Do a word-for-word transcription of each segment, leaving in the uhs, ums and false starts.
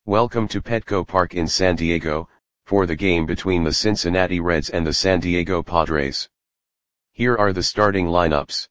Welcome to Petco Park in San Diego, for the game between the Cincinnati Reds and the San Diego Padres. Here are the starting lineups.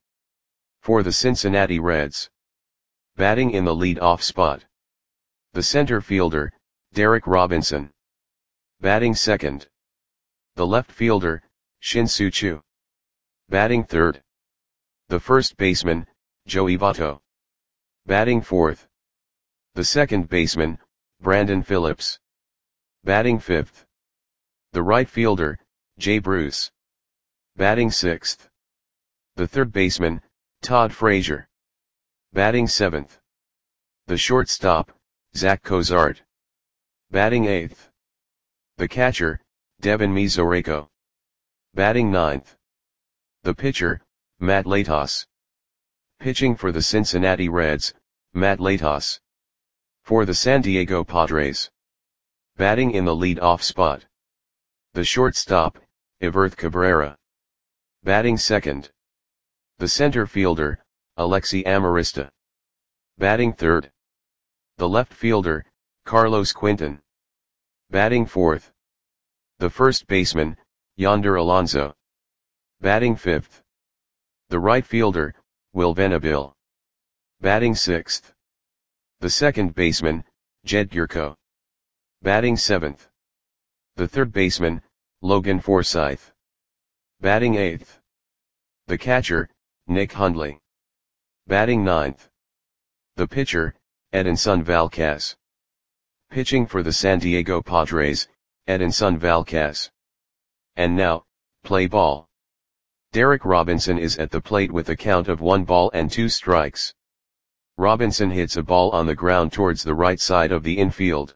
For the Cincinnati Reds. Batting in the lead-off spot. The center fielder, Derek Robinson. Batting second. The left fielder, Shin-Soo Choo. Batting third. The first baseman, Joey Votto. Batting fourth. The second baseman, Brandon Phillips. Batting fifth. The right fielder, Jay Bruce. Batting sixth. The third baseman, Todd Frazier. Batting seventh. The shortstop, Zach Cozart. Batting eighth. The catcher, Devin Mesoraco. Batting ninth. The pitcher, Matt Latos. Pitching for the Cincinnati Reds, Matt Latos. For the San Diego Padres. Batting in the lead-off spot. The shortstop, Everth Cabrera. Batting second. The center fielder, Alexi Amarista. Batting third. The left fielder, Carlos Quinton. Batting fourth. The first baseman, Yonder Alonso. Batting fifth. The right fielder, Will Venable. Batting sixth. The second baseman, Jed Gyorko. Batting seventh. The third baseman, Logan Forsythe. Batting eighth. The catcher, Nick Hundley. Batting ninth. The pitcher, Edinson Valquez. Pitching for the San Diego Padres, Edinson Valquez. And now, play ball. Derek Robinson is at the plate with a count of one ball and two strikes. Robinson hits a ball on the ground towards the right side of the infield.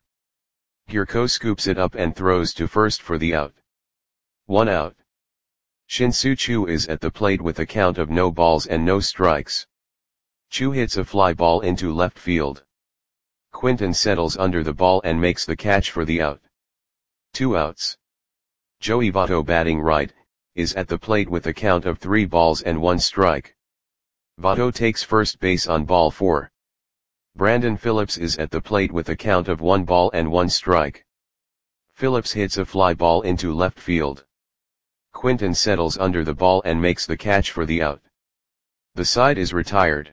Gyorko scoops it up and throws to first for the out. One out. Shin-Soo Choo is at the plate with a count of no balls and no strikes. Choo hits a fly ball into left field. Quinton settles under the ball and makes the catch for the out. Two outs. Joey Votto, batting right, is at the plate with a count of three balls and one strike. Votto takes first base on ball four. Brandon Phillips is at the plate with a count of one ball and one strike. Phillips hits a fly ball into left field. Quinton settles under the ball and makes the catch for the out. The side is retired.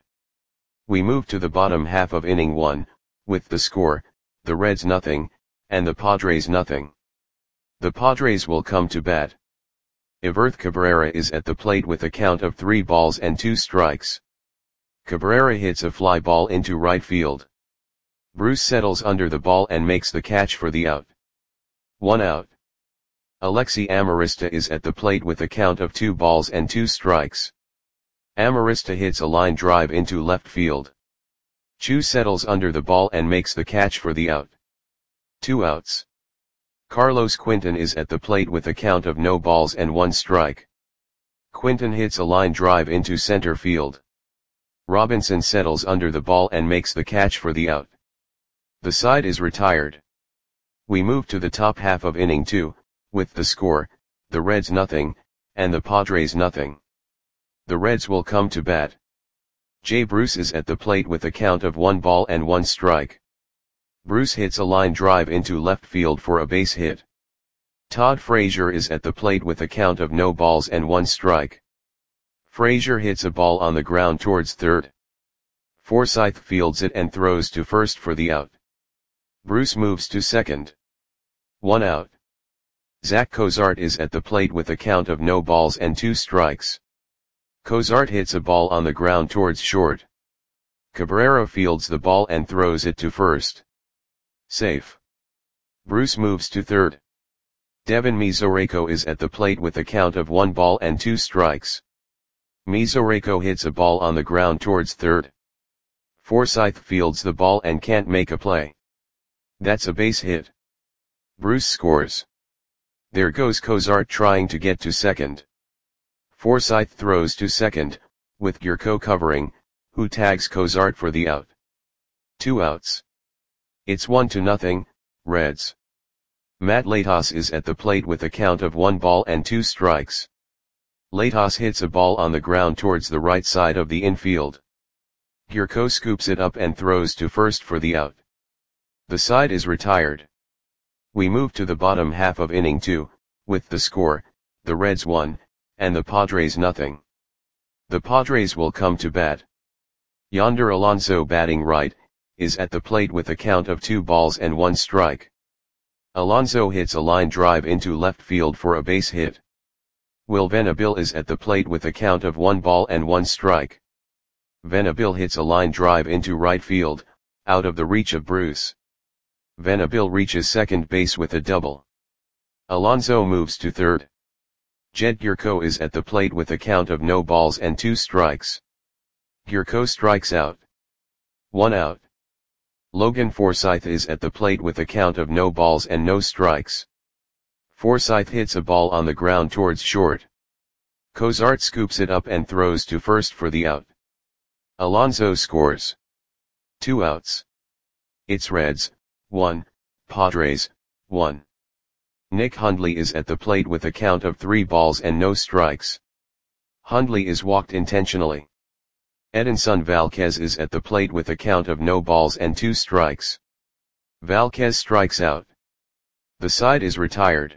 We move to the bottom half of inning one, with the score, the Reds nothing, and the Padres nothing. The Padres will come to bat. Everth Cabrera is at the plate with a count of three balls and two strikes. Cabrera hits a fly ball into right field. Bruce settles under the ball and makes the catch for the out. One out. Alexi Amarista is at the plate with a count of two balls and two strikes. Amarista hits a line drive into left field. Choo settles under the ball and makes the catch for the out. Two outs. Carlos Quinton is at the plate with a count of no balls and one strike. Quinton hits a line drive into center field. Robinson settles under the ball and makes the catch for the out. The side is retired. We move to the top half of inning two, with the score, the Reds nothing, and the Padres nothing. The Reds will come to bat. Jay Bruce is at the plate with a count of one ball and one strike. Bruce hits a line drive into left field for a base hit. Todd Frazier is at the plate with a count of no balls and one strike. Frazier hits a ball on the ground towards third. Forsythe fields it and throws to first for the out. Bruce moves to second. One out. Zach Cozart is at the plate with a count of no balls and two strikes. Cozart hits a ball on the ground towards short. Cabrera fields the ball and throws it to first. Safe. Bruce moves to third. Devin Mesoraco is at the plate with a count of one ball and two strikes. Mesoraco hits a ball on the ground towards third. Forsythe fields the ball and can't make a play. That's a base hit. Bruce scores. There goes Cozart trying to get to second. Forsythe throws to second, with Gyorko covering, who tags Cozart for the out. Two outs. It's one to nothing, Reds. Matt Latos is at the plate with a count of one ball and two strikes. Latos hits a ball on the ground towards the right side of the infield. Gyorko scoops it up and throws to first for the out. The side is retired. We move to the bottom half of inning two, with the score, the Reds one, and the Padres nothing. The Padres will come to bat. Yonder Alonso, batting right, is at the plate with a count of two balls and one strike. Alonso hits a line drive into left field for a base hit. Will Venable is at the plate with a count of one ball and one strike. Venable hits a line drive into right field, out of the reach of Bruce. Venable reaches second base with a double. Alonso moves to third. Jed Gyorko is at the plate with a count of no balls and two strikes. Gyorko strikes out. One out. Logan Forsythe is at the plate with a count of no balls and no strikes. Forsythe hits a ball on the ground towards short. Cozart scoops it up and throws to first for the out. Alonso scores. Two outs. It's Reds, one, Padres, one. Nick Hundley is at the plate with a count of three balls and no strikes. Hundley is walked intentionally. Edinson Valquez is at the plate with a count of no balls and two strikes. Valquez strikes out. The side is retired.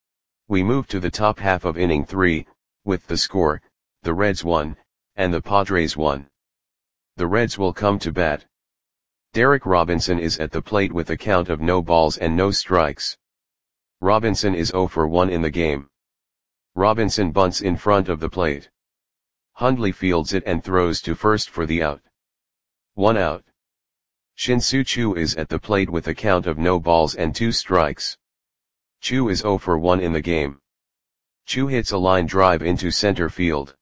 We move to the top half of inning three, with the score, the Reds one, and the Padres one. The Reds will come to bat. Derek Robinson is at the plate with a count of no balls and no strikes. Robinson is zero for one in the game. Robinson bunts in front of the plate. Hundley fields it and throws to first for the out. One out. Shin-Soo Choo is at the plate with a count of no balls and two strikes. Choo is zero for one in the game. Choo hits a line drive into center field.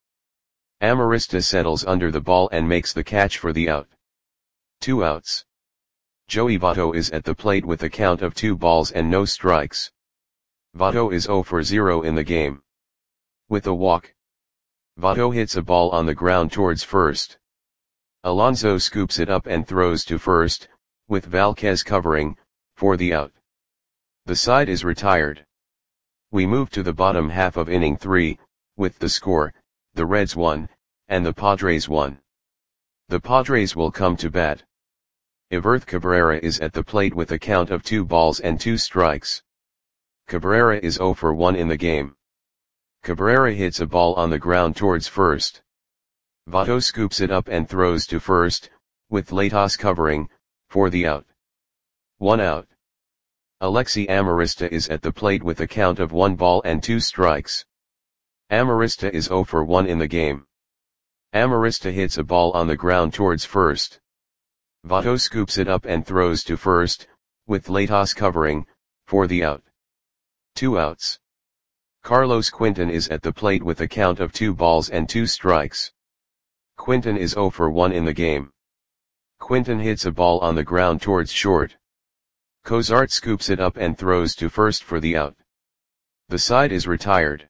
Amarista settles under the ball and makes the catch for the out. Two outs. Joey Votto is at the plate with a count of two balls and no strikes. Votto is zero for zero in the game. With a walk. Votto hits a ball on the ground towards first. Alonso scoops it up and throws to first, with Valquez covering, for the out. The side is retired. We move to the bottom half of inning three, with the score, the Reds one, and the Padres one. The Padres will come to bat. Everth Cabrera is at the plate with a count of two balls and two strikes. Cabrera is zero for one in the game. Cabrera hits a ball on the ground towards first. Votto scoops it up and throws to first, with Latos covering, for the out. One out. Alexi Amarista is at the plate with a count of one ball and two strikes. Amarista is zero for one in the game. Amarista hits a ball on the ground towards first. Votto scoops it up and throws to first, with Latos covering, for the out. Two outs. Carlos Quinton is at the plate with a count of two balls and two strikes. Quinton is zero for one in the game. Quinton hits a ball on the ground towards short. Cozart scoops it up and throws to first for the out. The side is retired.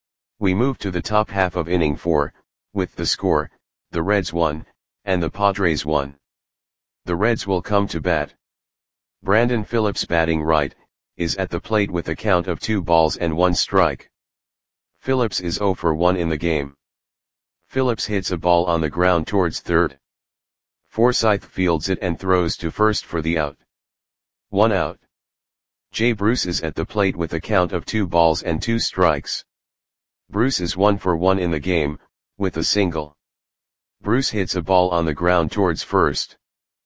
We move to the top half of inning four, with the score, the Reds one, and the Padres one. The Reds will come to bat. Brandon Phillips, batting right, is at the plate with a count of two balls and one strike. Phillips is zero for one in the game. Phillips hits a ball on the ground towards third. Forsythe fields it and throws to first for the out. One out. Jay Bruce is at the plate with a count of two balls and two strikes. Bruce is one for one in the game, with a single. Bruce hits a ball on the ground towards first.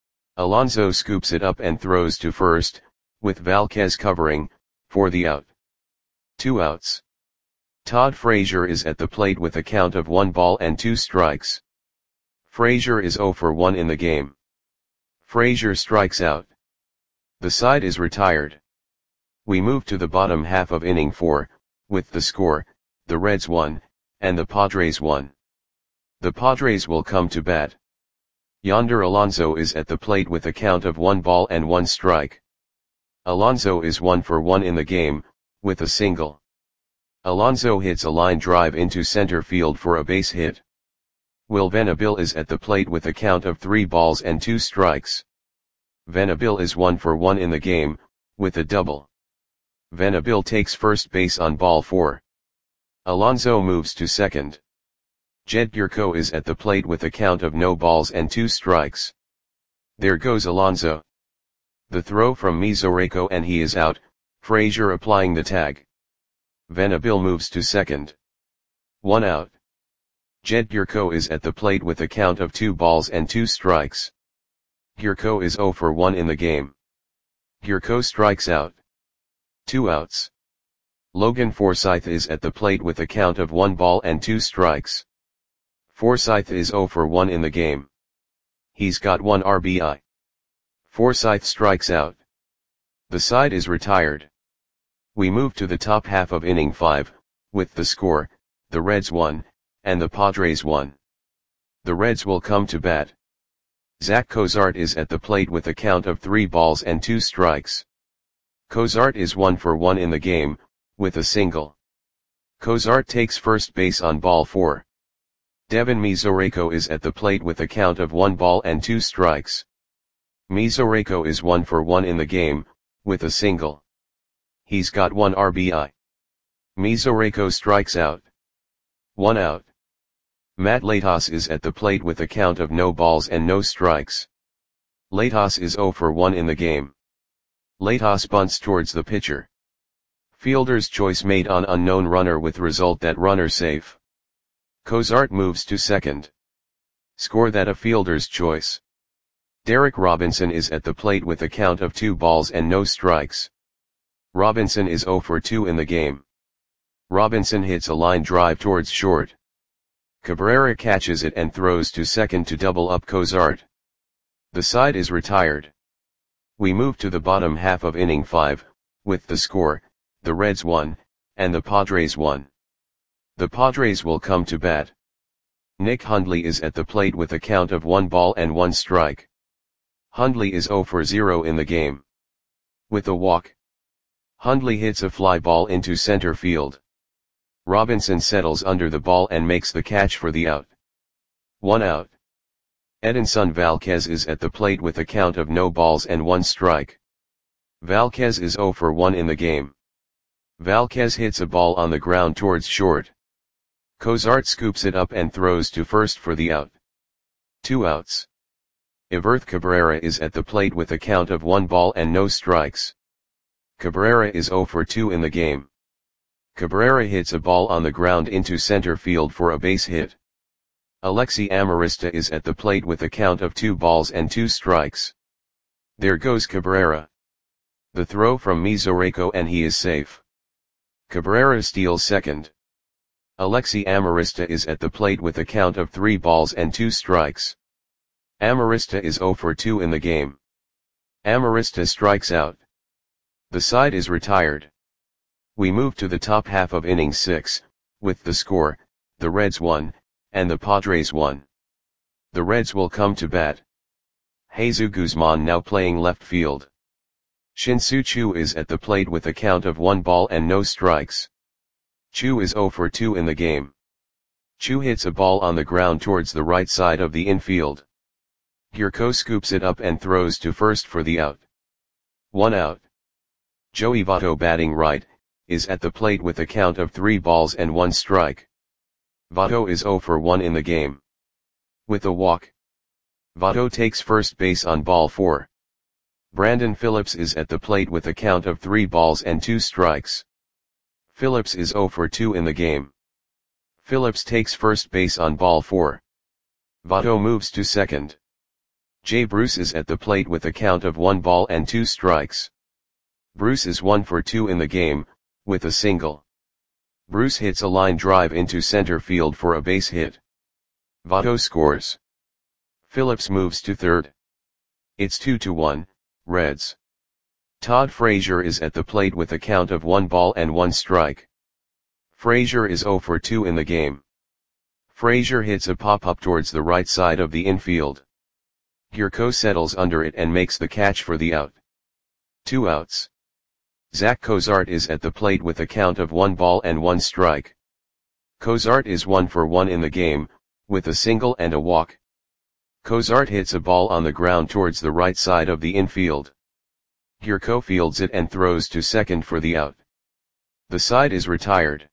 Alonso scoops it up and throws to first, with Valquez covering, for the out. Two outs. Todd Frazier is at the plate with a count of one ball and two strikes. Frazier is zero for one in the game. Frazier strikes out. The side is retired. We move to the bottom half of inning four, with the score, the Reds one, and the Padres one. The Padres will come to bat. Yonder Alonso is at the plate with a count of one ball and one strike. Alonso is one for one in the game, with a single. Alonso hits a line drive into center field for a base hit. Will Venable is at the plate with a count of three balls and two strikes. Venable is one for one in the game, with a double. Venable takes first base on ball four. Alonso moves to second. Jed Gyorko is at the plate with a count of no balls and two strikes. There goes Alonso. The throw from Mesoreco and he is out, Frazier applying the tag. Venabil moves to second. One out. Jed Gierko is at the plate with a count of two balls and two strikes. Gierko is zero for one in the game. Gierko strikes out. Two outs. Logan Forsythe is at the plate with a count of one ball and two strikes. Forsythe is zero for one in the game. He's got one R B I. Forsythe strikes out. The side is retired. We move to the top half of inning five, with the score, the Reds won, and the Padres won. The Reds will come to bat. Zach Cozart is at the plate with a count of three balls and two strikes. Cozart is one for one in the game, with a single. Cozart takes first base on ball four. Devin Mesoreco is at the plate with a count of one ball and two strikes. Mesoreco is one for one in the game, with a single. He's got one R B I. Mesoreco strikes out. One out. Matt Latos is at the plate with a count of no balls and no strikes. Latos is zero for one in the game. Latos bunts towards the pitcher. Fielder's choice made on unknown runner with result that runner safe. Cozart moves to second. Score that a fielder's choice. Derek Robinson is at the plate with a count of two balls and no strikes. Robinson is zero for two in the game. Robinson hits a line drive towards short. Cabrera catches it and throws to second to double up Cozart. The side is retired. We move to the bottom half of inning five, with the score, the Reds won, and the Padres won. The Padres will come to bat. Nick Hundley is at the plate with a count of one ball and one strike. Hundley is zero for zero in the game. With a walk. Hundley hits a fly ball into center field. Robinson settles under the ball and makes the catch for the out. One out. Edinson Valquez is at the plate with a count of no balls and one strike. Valquez is zero for one in the game. Valquez hits a ball on the ground towards short. Cozart scoops it up and throws to first for the out. Two outs. Iverth Cabrera is at the plate with a count of one ball and no strikes. Cabrera is zero for two in the game. Cabrera hits a ball on the ground into center field for a base hit. Alexi Amarista is at the plate with a count of two balls and two strikes. There goes Cabrera. The throw from Mesoreco and he is safe. Cabrera steals second. Alexi Amarista is at the plate with a count of three balls and two strikes. Amarista is zero for two in the game. Amarista strikes out. The side is retired. We move to the top half of inning six, with the score, the Reds won, and the Padres won. The Reds will come to bat. Jesus Guzman now playing left field. Shin-Soo Choo is at the plate with a count of one ball and no strikes. Choo is zero for two in the game. Choo hits a ball on the ground towards the right side of the infield. Gierko scoops it up and throws to first for the out. One out. Joey Votto batting right, is at the plate with a count of three balls and one strike. Votto is zero for one in the game. With a walk. Votto takes first base on ball four. Brandon Phillips is at the plate with a count of three balls and two strikes. Phillips is zero for two in the game. Phillips takes first base on ball four. Votto moves to second. Jay Bruce is at the plate with a count of one ball and two strikes. Bruce is one for two in the game, with a single. Bruce hits a line drive into center field for a base hit. Votto scores. Phillips moves to third. It's two to one, Reds. Todd Frazier is at the plate with a count of one ball and one strike. Frazier is zero for two in the game. Frazier hits a pop-up towards the right side of the infield. Gierko settles under it and makes the catch for the out. Two outs. Zach Cozart is at the plate with a count of one ball and one strike. Cozart is one for one in the game, with a single and a walk. Cozart hits a ball on the ground towards the right side of the infield. Gierko fields it and throws to second for the out. The side is retired.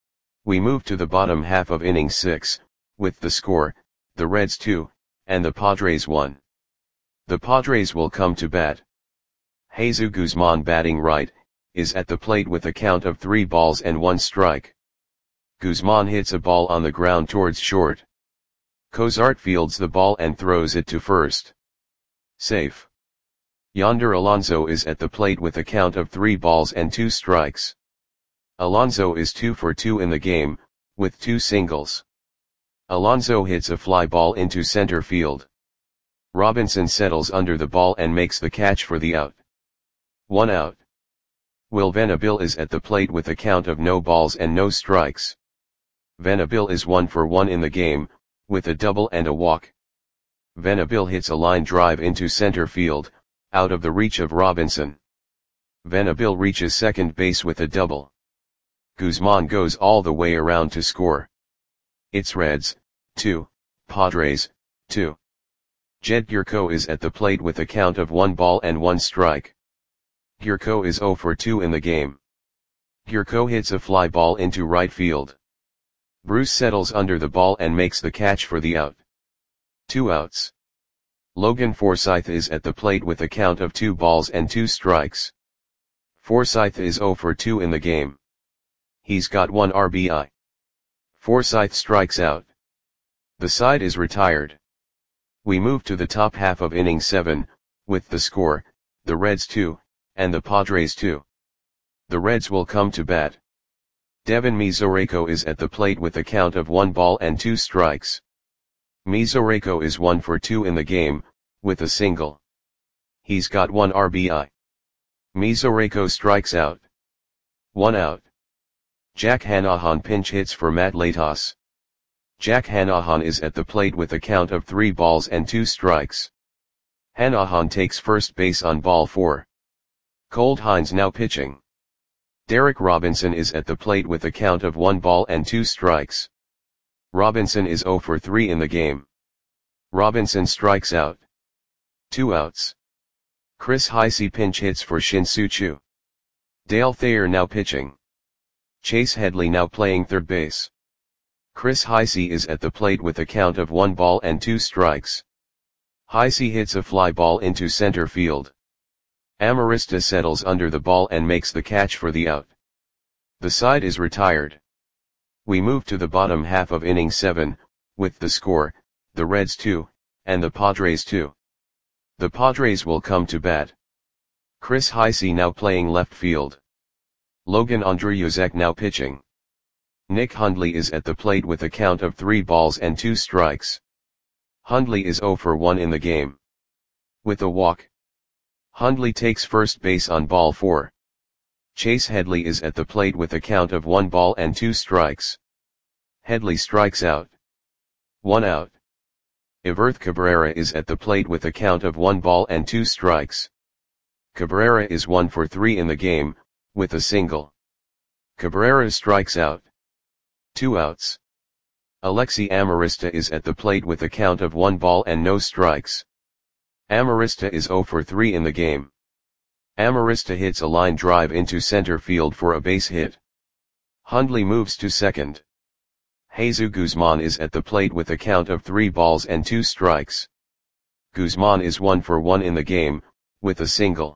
We move to the bottom half of inning six, with the score, the Reds two, and the Padres one. The Padres will come to bat. Jesus Guzman batting right, is at the plate with a count of three balls and one strike. Guzman hits a ball on the ground towards short. Cozart fields the ball and throws it to first. Safe. Yonder Alonso is at the plate with a count of three balls and two strikes. Alonso is two for two in the game, with two singles. Alonso hits a fly ball into center field. Robinson settles under the ball and makes the catch for the out. One out. Will Venabil is at the plate with a count of no balls and no strikes. Venabil is one for one in the game, with a double and a walk. Venabil hits a line drive into center field, out of the reach of Robinson. Venabil reaches second base with a double. Guzman goes all the way around to score. It's Reds, two, Padres, two. Jed Gyorko is at the plate with a count of one ball and one strike. Gyorko is zero for two in the game. Gyorko hits a fly ball into right field. Bruce settles under the ball and makes the catch for the out. Two outs. Logan Forsythe is at the plate with a count of two balls and two strikes. Forsythe is zero for two in the game. He's got one R B I. Forsythe strikes out. The side is retired. We move to the top half of inning seven, with the score, the Reds two, and the Padres two. The Reds will come to bat. Devin Mesoraco is at the plate with a count of one ball and two strikes. Mesoraco is one for two in the game, with a single. He's got one R B I. Mesoraco strikes out. One out. Jack Hanahan pinch hits for Matt Latos. Jack Hanahan is at the plate with a count of three balls and two strikes. Hanahan takes first base on ball four. Colt Hines now pitching. Derek Robinson is at the plate with a count of one ball and two strikes. Robinson is zero for three in the game. Robinson strikes out. Two outs. Chris Heisey pinch hits for Shin-Soo Choo. Dale Thayer now pitching. Chase Headley now playing third base. Chris Heisey is at the plate with a count of one ball and two strikes. Heisey hits a fly ball into center field. Amarista settles under the ball and makes the catch for the out. The side is retired. We move to the bottom half of inning seven, with the score, the Reds two, and the Padres two. The Padres will come to bat. Chris Heisey now playing left field. Logan Andreyuzek now pitching. Nick Hundley is at the plate with a count of three balls and two strikes. Hundley is zero for one in the game. With a walk. Hundley takes first base on ball four. Chase Headley is at the plate with a count of one ball and two strikes. Headley strikes out. One out. Everth Cabrera is at the plate with a count of one ball and two strikes. Cabrera is one for three in the game, with a single. Cabrera strikes out. Two outs. Alexi Amarista is at the plate with a count of one ball and no strikes. Amarista is zero for three in the game. Amarista hits a line drive into center field for a base hit. Hundley moves to second. Jesus Guzman is at the plate with a count of three balls and two strikes. Guzman is one for one in the game, with a single.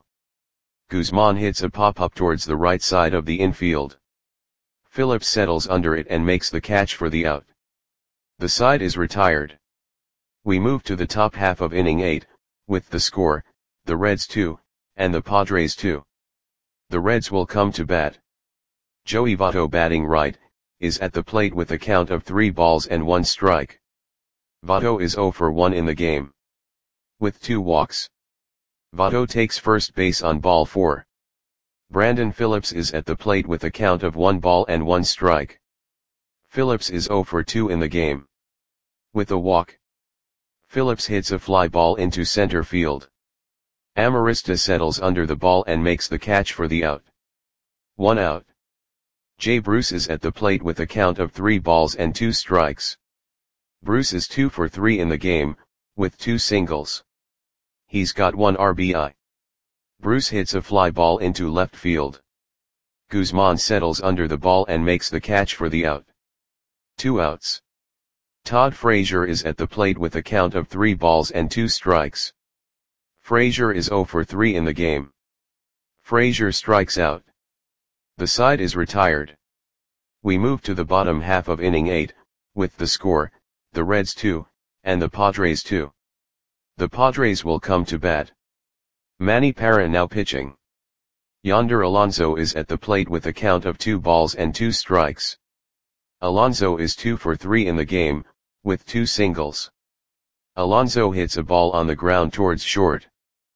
Guzman hits a pop-up towards the right side of the infield. Phillips settles under it and makes the catch for the out. The side is retired. We move to the top half of inning eight, with the score, the Reds two, and the Padres two. The Reds will come to bat. Joey Votto batting right, is at the plate with a count of three balls and one strike. Votto is zero for one in the game. With two walks. Votto takes first base on ball four. Brandon Phillips is at the plate with a count of one ball and one strike. Phillips is zero for two in the game. With a walk. Phillips hits a fly ball into center field. Amarista settles under the ball and makes the catch for the out. One out. Jay Bruce is at the plate with a count of three balls and two strikes. Bruce is two for three in the game, with two singles. He's got one R B I. Bruce hits a fly ball into left field. Guzman settles under the ball and makes the catch for the out. Two outs. Todd Frazier is at the plate with a count of three balls and two strikes. Frazier is zero for three in the game. Frazier strikes out. The side is retired. We move to the bottom half of inning eight, with the score, the Reds two, and the Padres two. The Padres will come to bat. Manny Parra now pitching. Yonder Alonso is at the plate with a count of two balls and two strikes. Alonso is two for three in the game, with two singles. Alonso hits a ball on the ground towards short.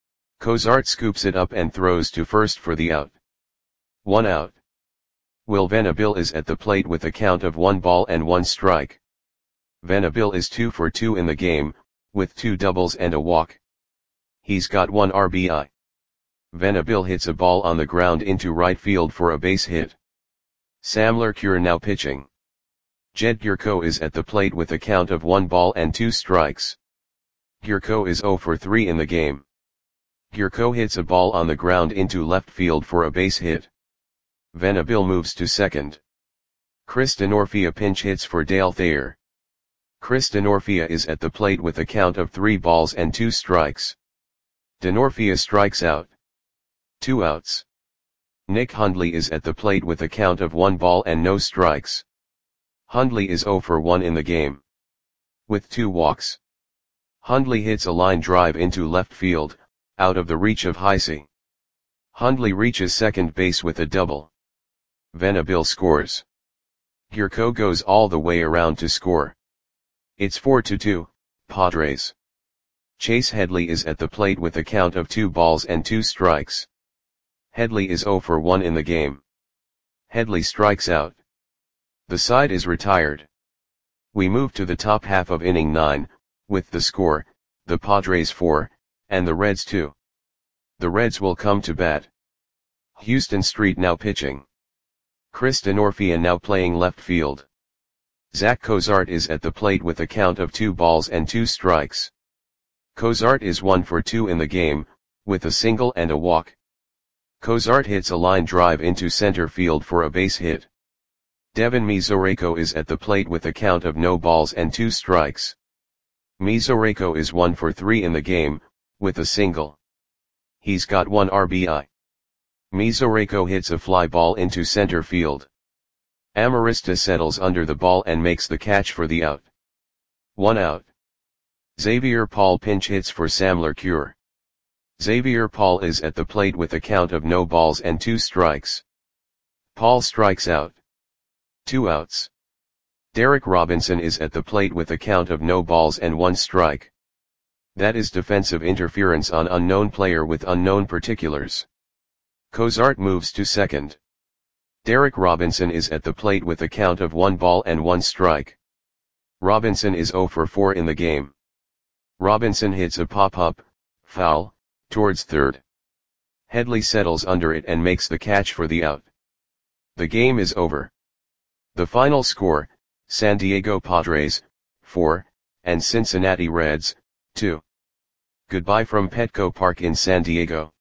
Cozart scoops it up and throws to first for the out. One out. Will Venabil is at the plate with a count of one ball and one strike. Venabil is two for two in the game, with two doubles and a walk. He's got one R B I. Venabil hits a ball on the ground into right field for a base hit. Sam Lercure now pitching. Jed Gyorko is at the plate with a count of one ball and two strikes. Gyorko is zero for three in the game. Gyorko hits a ball on the ground into left field for a base hit. Venabil moves to second. Chris Denorfia pinch hits for Dale Thayer. Chris Denorfia is at the plate with a count of three balls and two strikes. Denorfia strikes out. Two outs. Nick Hundley is at the plate with a count of one ball and no strikes. Hundley is zero for one in the game. With two walks. Hundley hits a line drive into left field, out of the reach of Heisey. Hundley reaches second base with a double. Venabil scores. Gyorko goes all the way around to score. It's four to two, Padres. Chase Headley is at the plate with a count of two balls and two strikes. Headley is zero for one in the game. Headley strikes out. The side is retired. We move to the top half of inning nine, with the score, the Padres four, and the Reds two. The Reds will come to bat. Houston Street now pitching. Chris Denorfia now playing left field. Zach Cozart is at the plate with a count of two balls and two strikes. Cozart is one for two in the game, with a single and a walk. Cozart hits a line drive into center field for a base hit. Devin Mesoraco is at the plate with a count of no balls and two strikes. Mesoraco is one for three in the game, with a single. He's got one R B I. Mesoraco hits a fly ball into center field. Amarista settles under the ball and makes the catch for the out. One out. Xavier Paul pinch hits for Sam Lercure. Xavier Paul is at the plate with a count of no balls and two strikes. Paul strikes out. Two outs. Derek Robinson is at the plate with a count of no balls and one strike. That is defensive interference on unknown player with unknown particulars. Cozart moves to second. Derek Robinson is at the plate with a count of one ball and one strike. Robinson is zero for four in the game. Robinson hits a pop-up, foul, towards third. Headley settles under it and makes the catch for the out. The game is over. The final score, San Diego Padres, four, and Cincinnati Reds, two. Goodbye from Petco Park in San Diego.